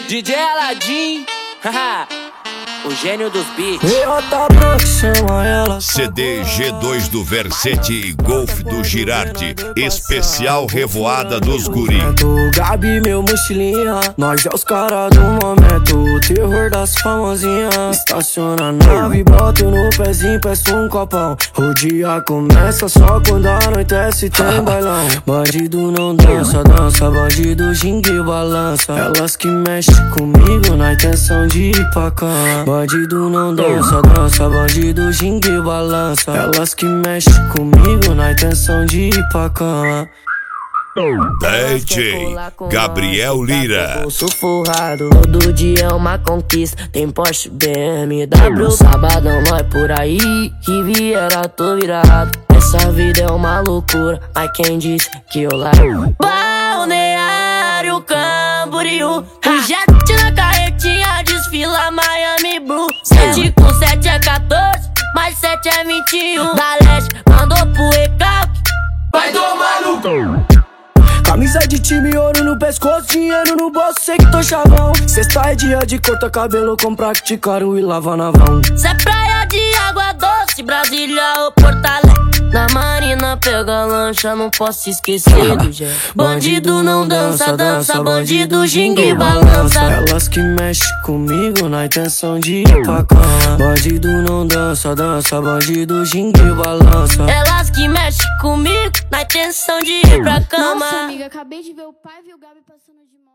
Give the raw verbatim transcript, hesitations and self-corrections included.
D J Aladim, haha, o gênio dos beats. C D G dois do Verset e Golf do Girardi, especial Revoada dos Guri. Gabi, meu mochilinha, nós é os caras do momento, o terror das famosinhas. Estaciona a nave, boto no pezinho, peço um copão. O dia começa só quando anoitece, tem bailão. Bandido não dança, dança, bandido gingue e balança. Elas que mexem comigo na intenção de ir pra cama. Bandido não dança, dança, bandido gingue e balança. Elas que mexem comigo na intenção de ir pra cama. D J Gabriel Lira. Bolso forrado, todo dia é uma conquista. Tem Porsche, B M W, sabadão nós por aí. Que viera, tô virado. Essa vida é uma loucura, mas quem disse que eu largo? Balneário Camboriú, o jet na carretinha desfila Miami Blue. Sete com sete é quatorze, mais sete é vinte e um. Da leste mandou pro recalque, vai tomar no cu. Camisa de time, ouro no pescoço, dinheiro no bolso, sei que tô chavão. Sexta é dia de cortar cabelo com praticar e lavar na vão. Cê é praia de água doce, Brasília ou Porto Alegre. Na marina pega lancha, não posso esquecer do Gé. Bandido não dança, dança, bandido gingue e balança. Elas que mexem comigo na intenção de ir pra cama. Bandido não dança, dança, bandido gingue e balança. Elas que mexem comigo na intenção de ir pra cama. Nossa, amiga, acabei de ver o pai e o Gabi passando de